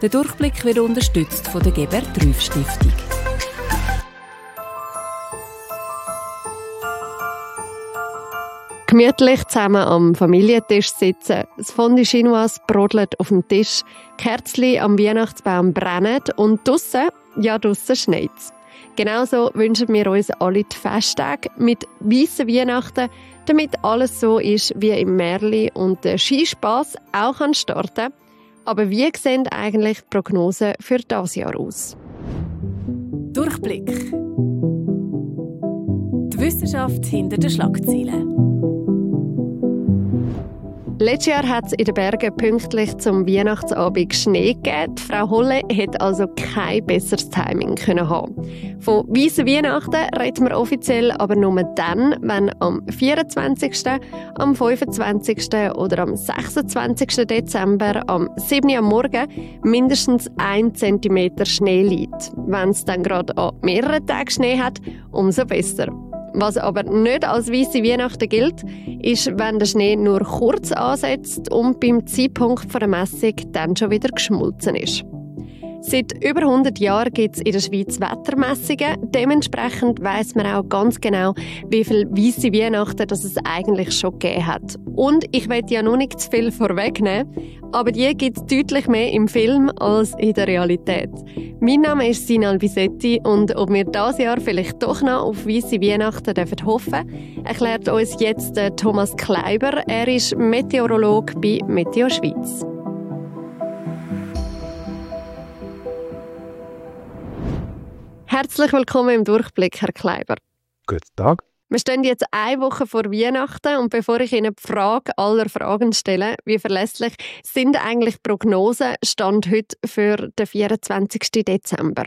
Der Durchblick wird unterstützt von der Gebert Rüff Stiftung. Gemütlich zusammen am Familientisch sitzen, das Fondue Chinoise brodelt auf dem Tisch, Kerzchen am Weihnachtsbaum brennen und draussen schneit's. Genauso wünschen wir uns alle die Festtage mit weissen Weihnachten, damit alles so ist wie im Märli und der Skispass auch starten kann. Aber wie sehen eigentlich die Prognosen für dieses Jahr aus? Durchblick. Die Wissenschaft hinter den Schlagzeilen. Letztes Jahr hat es in den Bergen pünktlich zum Weihnachtsabend Schnee gegeben. Frau Holle hätte also kein besseres Timing haben. Von weissen Weihnachten reden wir offiziell aber nur dann, wenn am 24., am 25. oder am 26. Dezember am 7. Uhr am Morgen mindestens 1 cm Schnee liegt. Wenn es dann gerade an mehreren Tagen Schnee hat, umso besser. Was aber nicht als weisse Weihnachten gilt, ist, wenn der Schnee nur kurz ansetzt und beim Zeitpunkt der Messung dann schon wieder geschmolzen ist. Seit über 100 Jahren gibt es in der Schweiz Wettermessungen. Dementsprechend weiss man auch ganz genau, wie viele weisse Weihnachten das es eigentlich schon gegeben hat. Und ich will ja noch nicht zu viel vorwegnehmen, aber die gibt es deutlich mehr im Film als in der Realität. Mein Name ist Sinal Bisetti und ob wir dieses Jahr vielleicht doch noch auf weisse Weihnachten hoffen dürfen, erklärt uns jetzt Thomas Kleiber. Er ist Meteorologe bei Meteo Schweiz. Herzlich willkommen im Durchblick, Herr Kleiber. Guten Tag. Wir stehen jetzt eine Woche vor Weihnachten und bevor ich Ihnen die Frage aller Fragen stelle, wie verlässlich sind eigentlich Prognosen Stand heute für den 24. Dezember?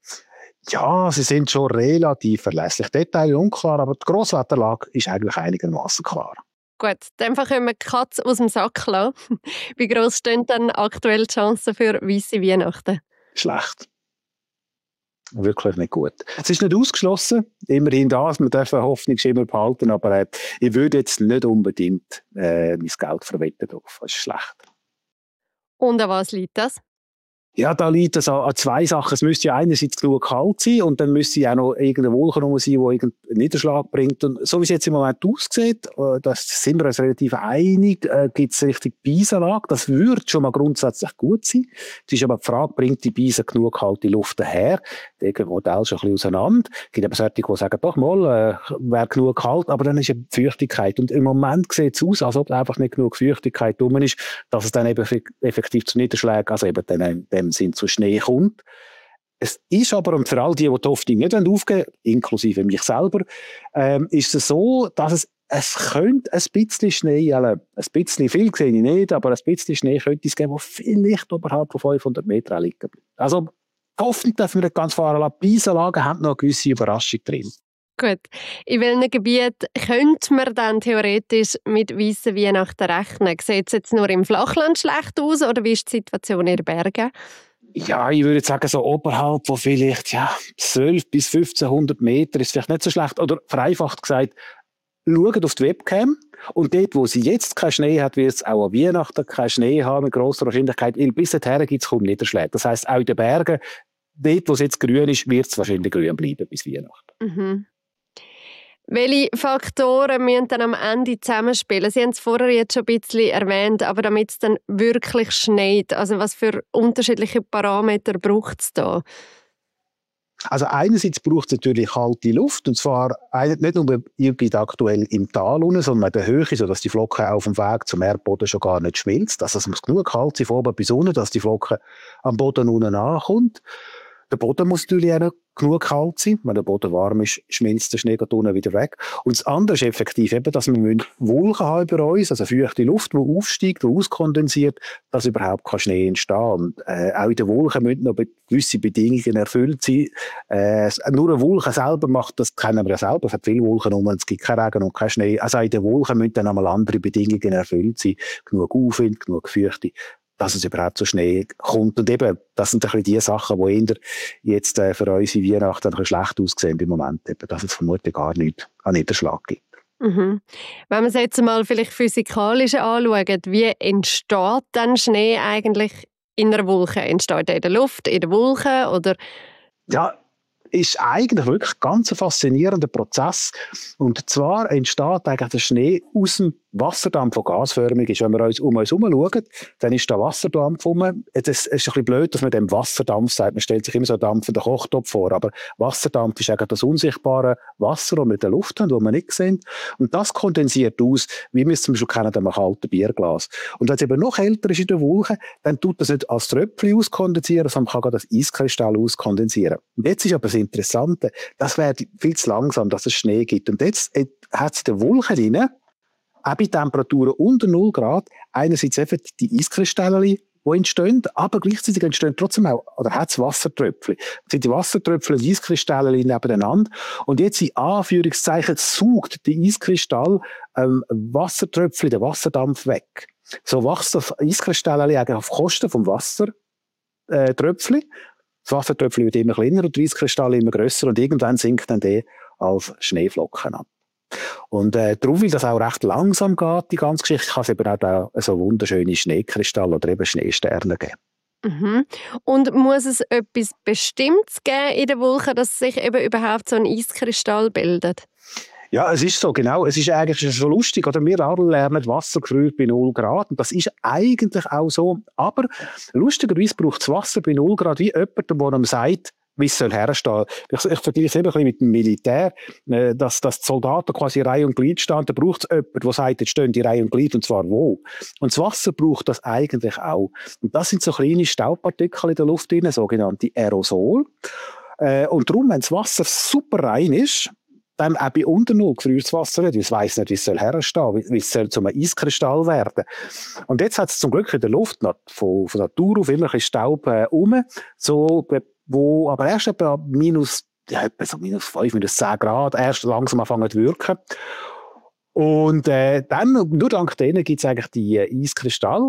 Ja, sie sind schon relativ verlässlich. Details unklar, aber die Grosswetterlage ist eigentlich einigermaßen klar. Gut, dann können wir die Katze aus dem Sack lassen. Wie gross stehen dann aktuell die Chancen für weisse Weihnachten? Schlecht. Wirklich nicht gut. Es ist nicht ausgeschlossen, immerhin das, man darf eine Hoffnungsschimmer behalten, aber ich würde jetzt nicht unbedingt mein Geld verwetten darauf. Das ist schlecht. Und an was liegt das? Ja, da liegt es an zwei Sachen. Es müsste ja einerseits genug kalt sein und dann müsste ja auch noch irgendeine Wolke sein, die irgendeinen Niederschlag bringt. Und so wie es jetzt im Moment aussieht, da sind wir uns relativ einig, gibt es richtig Beisenlage. Das würde schon mal grundsätzlich gut sein. Es ist aber die Frage, bringt die Beisen genug kalte Luft daher? Da gehen die Modelle schon ein bisschen auseinander. Es gibt aber solche, die sagen, doch mal, wäre genug kalt, aber dann ist ja die Feuchtigkeit. Und im Moment sieht es aus, als ob einfach nicht genug Feuchtigkeit drum ist, dass es dann eben effektiv zu Niederschlägen, also eben dann sind zu Schnee kommt. Es ist aber, und für all die die Hoffnung nicht aufgeben wollen, inklusive mich selber, ist es so, dass es könnte ein bisschen Schnee, ein bisschen viel sehe ich nicht, aber ein bisschen Schnee könnte es geben, der vielleicht oberhalb von 500 Metern liegen bleibt. Also die Hoffnung, dass wir nicht ganz fahren lassen. Die Eisenlagen haben noch eine gewisse Überraschung drin. Gut. In welchem Gebiet könnte man dann theoretisch mit weissen Weihnachten rechnen? Sieht es jetzt nur im Flachland schlecht aus oder wie ist die Situation in den Bergen? Ja, ich würde sagen, so oberhalb von vielleicht 12 bis 1500 Meter ist vielleicht nicht so schlecht. Oder vereinfacht gesagt, schaut auf die Webcam und dort, wo sie jetzt keinen Schnee hat, wird es auch an Weihnachten keinen Schnee haben mit grosser Wahrscheinlichkeit. Weil bis dahin gibt es kaum Niederschläge. Das heisst, auch in den Bergen, dort, wo es jetzt grün ist, wird es wahrscheinlich grün bleiben bis Weihnachten. Mhm. Welche Faktoren müssen dann am Ende zusammenspielen? Sie haben es vorher jetzt schon ein bisschen erwähnt, aber damit es dann wirklich schneit, also was für unterschiedliche Parameter braucht es da? Also einerseits braucht es natürlich kalte Luft, und zwar nicht nur aktuell im Tal unten, sondern in der Höhe, sodass die Flocken auf dem Weg zum Erdboden schon gar nicht schmilzt. Also es muss genug kalt sein von oben bis unten, dass die Flocken am Boden unten ankommt. Der Boden muss natürlich auch noch genug kalt sein. Wenn der Boden warm ist, schmilzt der Schnee unten wieder weg. Und das andere ist effektiv eben, dass wir Wolken haben über uns, also feuchte Luft, die aufsteigt, die auskondensiert, dass überhaupt kein Schnee entsteht. Und auch in den Wolken müssen noch gewisse Bedingungen erfüllt sein. Nur eine Wolke selber macht, das kennen wir ja selber, es hat viele Wolken und es gibt keinen Regen und keinen Schnee. Also auch in den Wolken müssen dann einmal andere Bedingungen erfüllt sein. Genug Aufwind, genug Feuchte, dass es überhaupt zu Schnee kommt. Und eben, das sind ein bisschen die Sachen, die jetzt für unsere Weihnachten ein bisschen schlecht aussehen im Moment. Eben, dass es vermutlich gar nichts an Niederschlag gibt. Mhm. Wenn wir es jetzt mal vielleicht physikalisch anschauen, wie entsteht dann Schnee eigentlich in einer Wolke? Entsteht er in der Luft, in der Wolke oder? Ja, ist eigentlich wirklich ganz ein faszinierender Prozess. Und zwar entsteht eigentlich der Schnee aus dem Wasserdampf, der gasförmig ist. Wenn wir uns um uns herum schauen, dann ist da Wasserdampf rum. Es ist ein bisschen blöd, dass man dem Wasserdampf sagt. Man stellt sich immer so einen dampfenden Kochtopf vor. Aber Wasserdampf ist eigentlich das unsichtbare Wasser, das wir in der Luft haben, das wir nicht sehen. Und das kondensiert aus, wie wir es zum Beispiel kennen, einem kalten Bierglas. Und wenn es eben noch älter ist in der Wolke, dann tut das nicht als Tröpfchen auskondensieren, sondern man kann das Eiskristall auskondensieren. Und jetzt ist aber das Interessante, das wäre viel zu langsam, dass es Schnee gibt. Und jetzt hat es in der Wolke drin, auch bei Temperaturen unter 0 Grad, einerseits eben die Eiskristalle, die entstehen, aber gleichzeitig entstehen trotzdem auch, oder hat es Wassertröpfchen. Es sind die Wassertröpfchen und die Eiskristalle nebeneinander. Und jetzt in Anführungszeichen saugt die Eiskristall Wassertröpfchen, den Wasserdampf weg. So wächst das Eiskristall eigentlich auf Kosten vom Wassertröpfchen. Das Wassertröpfchen wird immer kleiner und die Eiskristalle immer grösser und irgendwann sinkt dann der als Schneeflocken ab. Und darum, weil das auch recht langsam geht, die ganze Geschichte, kann es eben auch so wunderschöne Schneekristalle oder eben Schneesterne geben. Mhm. Und muss es etwas Bestimmtes geben in der Wolke, dass sich eben überhaupt so ein Eiskristall bildet? Ja, es ist so, genau. Es ist eigentlich so lustig, oder? Wir alle lernen, Wasser gefriert bei 0 Grad. Und das ist eigentlich auch so. Aber lustigerweise braucht das Wasser bei 0 Grad wie jemand, der einem sagt, wie es herstehen soll. Ich vergleiche es eben ein bisschen mit dem Militär, dass die Soldaten quasi Reihe und Glied stehen. Da braucht es jemanden, der sagt, jetzt stehen die Reihe und Glied, und zwar wo. Und das Wasser braucht das eigentlich auch. Und das sind so kleine Staubpartikel in der Luft drin, sogenannte Aerosol. Und darum, wenn das Wasser super rein ist, dann auch bei unter 0 gefriert das Wasser nicht. Es weiss nicht, wie es herstehen soll, wie es soll zu einem Eiskristall werden. Und jetzt hat es zum Glück in der Luft noch von Natur auf immer ein bisschen Staub so, wo aber erst etwa minus 5, minus 10 Grad erst langsam anfangen zu wirken. Und dann, nur dank denen gibt es eigentlich die Eiskristalle.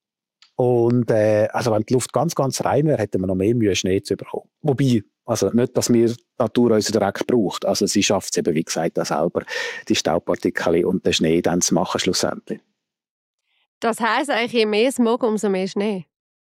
Und also wenn die Luft ganz, ganz rein wäre, hätten wir noch mehr Mühe, Schnee zu bekommen. Wobei, also nicht, dass wir die Natur unseren Dreck braucht. Also sie schafft es eben, wie gesagt, auch selber, die Staubpartikel und den Schnee dann zu machen schlussendlich. Das heisst eigentlich, je mehr Smog, umso mehr Schnee?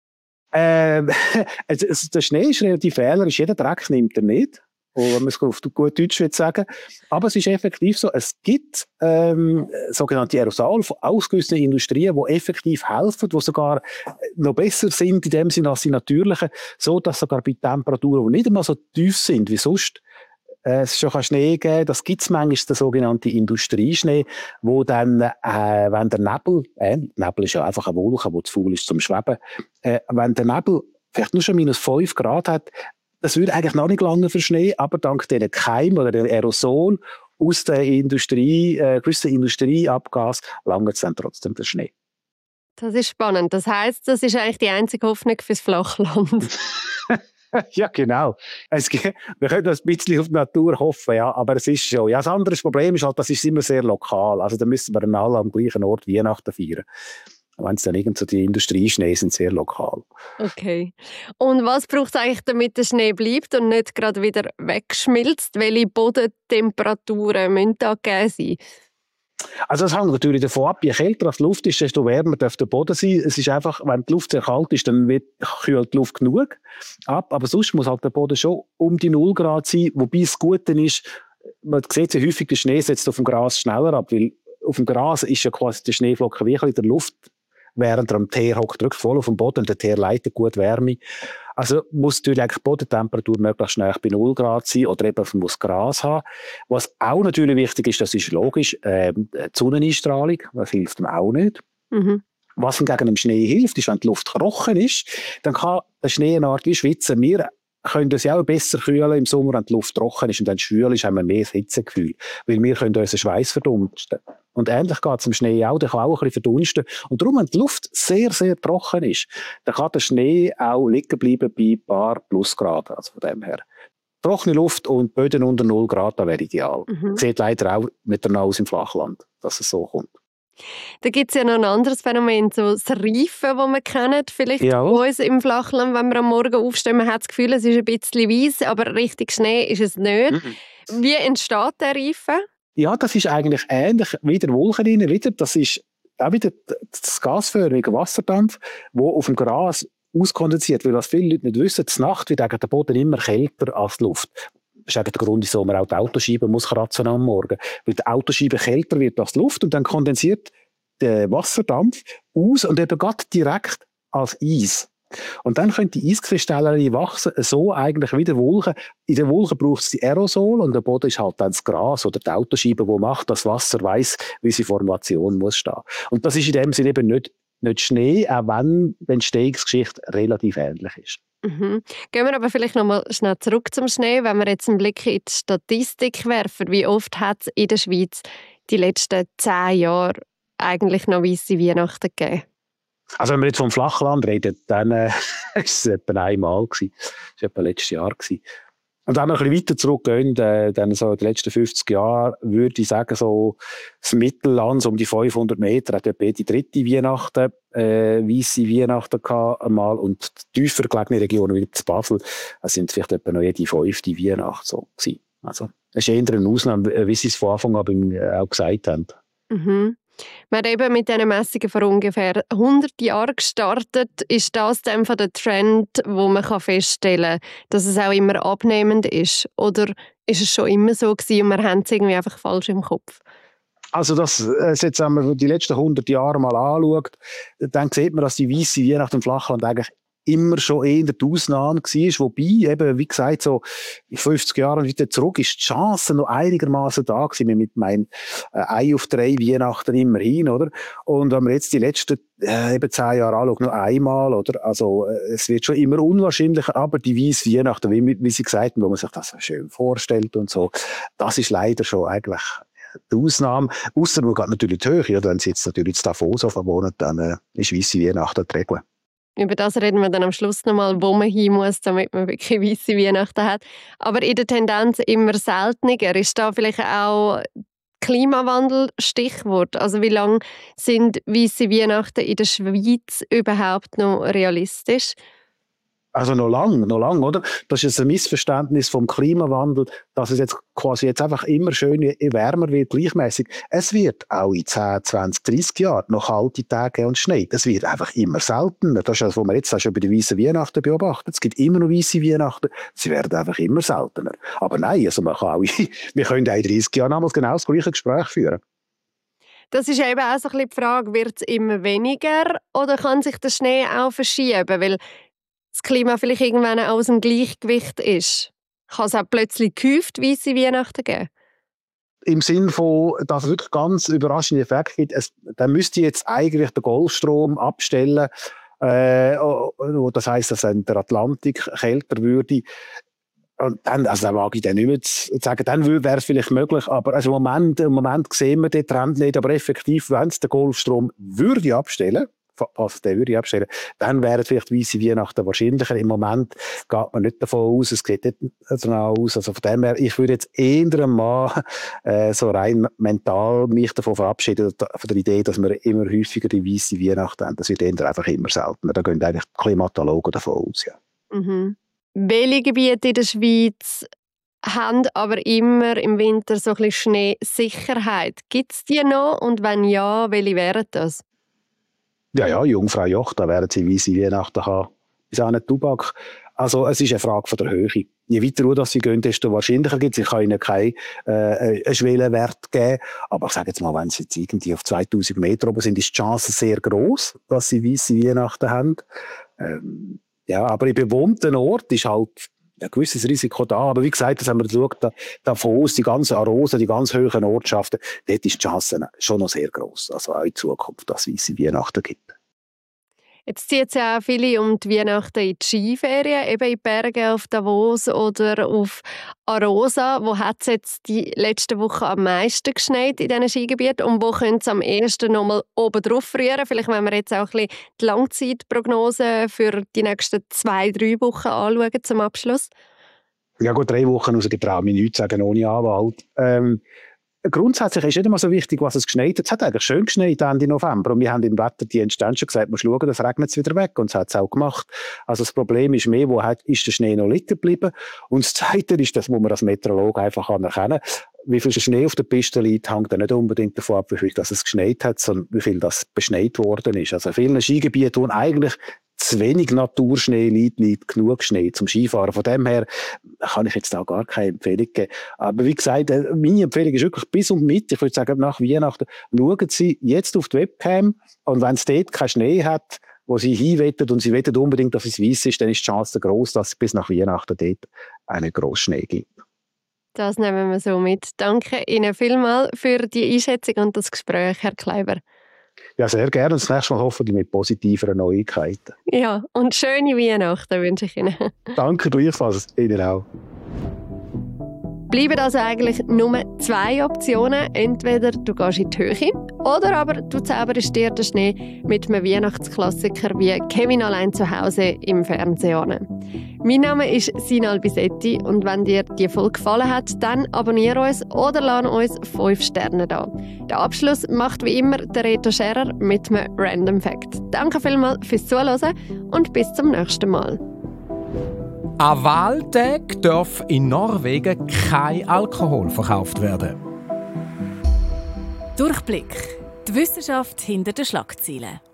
Der Schnee ist relativ wählerisch, jeder Dreck nimmt er nicht. Und wenn man es auf gut Deutsch will sagen. Aber es ist effektiv so, es gibt sogenannte Aerosole von ausgewissenen Industrien, die effektiv helfen, die sogar noch besser sind in dem Sinne als die natürlichen, so dass sogar bei Temperaturen, die nicht einmal so tief sind wie sonst, es schon Schnee geben kann. Das gibt es manchmal, der sogenannte Industrieschnee, wo dann, wenn der Nebel ist ja einfach eine Wolke, die zu faul ist zum Schweben, wenn der Nebel vielleicht nur schon minus 5 Grad hat, das würde eigentlich noch nicht lange für Schnee, aber dank diesen Keimen oder den Aerosol aus der Industrie, gewissen Industrieabgas, langt es dann trotzdem der Schnee. Das ist spannend. Das heisst, das ist eigentlich die einzige Hoffnung fürs Flachland. Ja, genau. Wir können ein bisschen auf die Natur hoffen, ja, aber es ist schon. Ja, das andere Problem ist halt, das ist immer sehr lokal. Also da müssen wir dann alle am gleichen Ort Weihnachten feiern. Wenn es dann irgend so die Industrieschnee sind, sehr lokal. Okay. Und was braucht es eigentlich, damit der Schnee bleibt und nicht gerade wieder wegschmilzt? Welche Bodentemperaturen müssen da gegeben sein? Also das hängt natürlich davon ab, je kälter die Luft ist, desto wärmer darf der Boden sein. Es ist einfach, wenn die Luft sehr kalt ist, dann kühlt die Luft genug ab, aber sonst muss halt der Boden schon um die 0 Grad sein, wobei das Gute ist, man sieht sehr häufig, der Schnee setzt auf dem Gras schneller ab, weil auf dem Gras ist ja quasi der Schneeflocken wie in der Luft, während er am Teer hockt, drückt voll auf den Boden und der Teer leitet gut Wärme. Also muss natürlich eigentlich die Bodentemperatur möglichst nahe bei 0 Grad sein oder eben muss Gras haben. Was auch natürlich wichtig ist, das ist logisch, die Sonneneinstrahlung, das hilft ihm auch nicht. Mhm. Was hingegen dem Schnee hilft, ist, wenn die Luft trocken ist, dann kann der Schnee eine Art wie schwitzen. Wir können uns ja auch besser kühlen im Sommer, wenn die Luft trocken ist und dann schwül ist, haben wir mehr Hitzegefühl, weil wir können unseren Schweiß verdunsten. Und ähnlich geht es im Schnee auch, der kann auch ein bisschen verdunsten. Und darum, wenn die Luft sehr, sehr trocken ist, dann kann der Schnee auch liegen bleiben bei ein paar Plusgrad. Also von dem her. Trockene Luft und Böden unter 0 Grad, das wäre ideal. Mhm. Sieht leider auch nicht danach aus im Flachland, dass es so kommt. Da gibt es ja noch ein anderes Phänomen, so das Reifen, das wir kennen. Vielleicht bei uns im Flachland, wenn wir am Morgen aufstehen, man hat das Gefühl, es ist ein bisschen weiss, aber richtig Schnee ist es nicht. Mhm. Wie entsteht der Reifen? Ja, das ist eigentlich ähnlich wie der Wolken rein. Das ist auch wieder das gasförmige Wasserdampf, wo auf dem Gras auskondensiert. Weil was viele Leute nicht wissen, die Nacht wird der Boden immer kälter als die Luft. Das ist eigentlich der Grund, wieso man auch die Autoscheibe muss kratzen am Morgen. Weil die Autoscheibe kälter wird als die Luft und dann kondensiert der Wasserdampf aus und eben gerade direkt als Eis. Und dann können die Eiskristalle wachsen, so eigentlich wie der Wolken. In den Wolken braucht es die Aerosol und der Boden ist halt dann das Gras oder die Autoscheibe, die macht, dass Wasser weiss, wie sie Formation muss stehen. Und das ist in dem Sinne eben nicht Schnee, auch wenn die Entstehungsgeschichte relativ ähnlich ist. Mhm. Gehen wir aber vielleicht noch mal schnell zurück zum Schnee, wenn wir jetzt einen Blick in die Statistik werfen. Wie oft hat es in der Schweiz die letzten 10 Jahre eigentlich noch weisse Weihnachten gegeben? Also wenn wir jetzt vom Flachland reden, dann war es etwa einmal. Das war etwa letztes Jahr. Und wenn wir ein bisschen weiter zurückgehen, dann so in den letzten 50 Jahren, würde ich sagen, so das Mittelland, so um die 500 Meter, hat etwa die dritte Weihnachten, weisse Weihnachten gehabt einmal. Und die tiefer gelegene Regionen wie zu Basel, sind vielleicht etwa noch jede 5. Weihnacht so gewesen. Also, das ist eher eine Ausnahme, wie Sie es von Anfang an auch gesagt haben. Mhm. Wir haben eben mit diesen Messungen vor ungefähr 100 Jahren gestartet. Ist das dann der Trend, wo man feststellen kann, dass es auch immer abnehmend ist? Oder ist es schon immer so gewesen und wir haben es irgendwie einfach falsch im Kopf? Also das jetzt, wenn man die letzten 100 Jahre mal anschaut, dann sieht man, dass die weisse Weihnacht im Flachland eigentlich immer schon eher die Ausnahme war. Wobei, eben, wie gesagt, so in 50 Jahren wieder zurück ist die Chance noch einigermaßen da gewesen. Mit meinem 1 auf 3 Weihnachten immerhin, oder? Und wenn man jetzt die letzten eben 10 Jahre anschaut, noch einmal, oder? Also, es wird schon immer unwahrscheinlicher, aber die weisse Weihnachten, wie Sie gesagt haben, wo man sich das so schön vorstellt und so, das ist leider schon eigentlich die Ausnahme. Ausser man geht natürlich die Höhe, oder? Wenn Sie jetzt natürlich in Davos wohnen, dann ist weisse Weihnachten die Regel. Über das reden wir dann am Schluss nochmal, wo man hin muss, damit man wirklich weisse Weihnachten hat. Aber in der Tendenz immer seltener. Ist da vielleicht auch Klimawandel Stichwort? Also wie lange sind weisse Weihnachten in der Schweiz überhaupt noch realistisch? Also noch lang, oder? Das ist ein Missverständnis vom Klimawandel, dass es jetzt quasi einfach immer schön wärmer wird, gleichmäßig. Es wird auch in 10, 20, 30 Jahren noch kalte Tage und Schnee. Es wird einfach immer seltener. Das ist das, was man jetzt auch schon bei den weißen Weihnachten beobachtet. Es gibt immer noch weisse Weihnachten. Sie werden einfach immer seltener. Aber nein, also man kann auch, wir können auch in 30 Jahren damals genau das gleiche Gespräch führen. Das ist eben auch so ein bisschen die Frage, wird es immer weniger oder kann sich der Schnee auch verschieben? Weil das Klima vielleicht irgendwann aus dem Gleichgewicht ist. Kann es auch plötzlich gehäuft weisse Weihnachten geben? Im Sinne von, dass es wirklich ganz überraschende Effekte gibt. Dann müsste jetzt eigentlich der Golfstrom abstellen. Das heisst, dass dann der Atlantik kälter würde. Und dann, also dann wage ich dann nicht mehr zu sagen, dann wäre es vielleicht möglich, aber also im Moment sehen wir den Trend nicht, aber effektiv, wenn es den Golfstrom würde abstellen, dann wären vielleicht weisse Weihnachten wahrscheinlicher. Im Moment geht man nicht davon aus, es sieht nicht danach aus. Also von dem her, ich würde jetzt eher mal so rein mental mich davon verabschieden, von der Idee, dass wir immer häufiger die weisse Weihnachten haben. Das wird eher einfach immer seltener. Da gehen eigentlich die Klimatologen davon aus, ja. Mhm. Welche Gebiete in der Schweiz haben aber immer im Winter so ein bisschen Schneesicherheit? Gibt es die noch? Und wenn ja, welche wären das? Ja, Jungfrau Joch, da werden sie weisse Weihnachten haben. Ist auch nicht Tubak. Also, es ist eine Frage von der Höhe. Je weiter runter sie gehen, desto wahrscheinlicher gibt es. Ich kann ihnen keinen Schwellenwert geben. Aber ich sage jetzt mal, wenn sie jetzt irgendwie auf 2000 Meter oben sind, ist die Chance sehr gross, dass sie weisse Weihnachten haben. Ja, aber in bewohnten Orten ist halt ein gewisses Risiko da. Aber wie gesagt, das haben wir geschaut, davon aus, die ganzen Arosen, die ganz hohen Ortschaften, dort ist die Chance schon noch sehr gross. Also auch in Zukunft, dass es weisse Weihnachten gibt. Jetzt zieht es ja auch viele um die Weihnachten in die Skiferien, eben in die Berge auf Davos oder auf Arosa. Wo hat es jetzt die letzten Wochen am meisten geschneit in diesen Skigebieten und wo können es am ehesten noch mal oben drauf rühren? Vielleicht wenn wir jetzt auch ein bisschen die Langzeitprognose für die nächsten 2-3 Wochen anschauen zum Abschluss. Ja gut, 3 Wochen raus, ich traue mich nichts sagen ohne Anwalt. Grundsätzlich ist nicht immer so wichtig, was es geschneit hat. Es hat eigentlich schön geschneit Ende November. Und wir haben im Wetterdienst dann schon gesagt, man schauen, das regnet es wieder weg. Und das hat es auch gemacht. Also das Problem ist mehr, ist der Schnee noch liegen geblieben? Und das Zweite ist, das muss man als Meteorologe einfach anerkennen. Wie viel Schnee auf der Piste liegt, hängt dann nicht unbedingt davon ab, wie viel das es geschneit hat, sondern wie viel das beschneit worden ist. Also in vielen Skigebieten, wo eigentlich zu wenig Naturschnee liegt genug Schnee zum Skifahren. Von dem her kann ich jetzt auch gar keine Empfehlung geben. Aber wie gesagt, meine Empfehlung ist wirklich bis und mit, ich würde sagen nach Weihnachten, schauen Sie jetzt auf die Webcam und wenn es dort keinen Schnee hat, wo Sie hinwettet und Sie wettet unbedingt, dass es weiss ist, dann ist die Chance groß, dass es bis nach Weihnachten dort einen grossen Schnee gibt. Das nehmen wir so mit. Danke Ihnen vielmals für die Einschätzung und das Gespräch, Herr Kleiber. Ja, sehr gerne. Und das nächste Mal hoffentlich mit positiveren Neuigkeiten. Ja, und schöne Weihnachten wünsche ich Ihnen. Danke gleichfalls. Ihnen auch. Bleiben also eigentlich nur 2 Optionen. Entweder du gehst in die Höhe oder aber du zauberst dir den Schnee mit einem Weihnachtsklassiker wie «Kevin allein zu Hause» im Fernsehen an. Mein Name ist Sinal Bisetti und wenn dir die Folge gefallen hat, dann abonniere uns oder lass uns 5 Sterne da. Den Abschluss macht wie immer der Reto Scherer mit einem Random Fact. Danke vielmals fürs Zuhören und bis zum nächsten Mal. An Wahltagen darf in Norwegen kein Alkohol verkauft werden. Durchblick. Die Wissenschaft hinter den Schlagzeilen.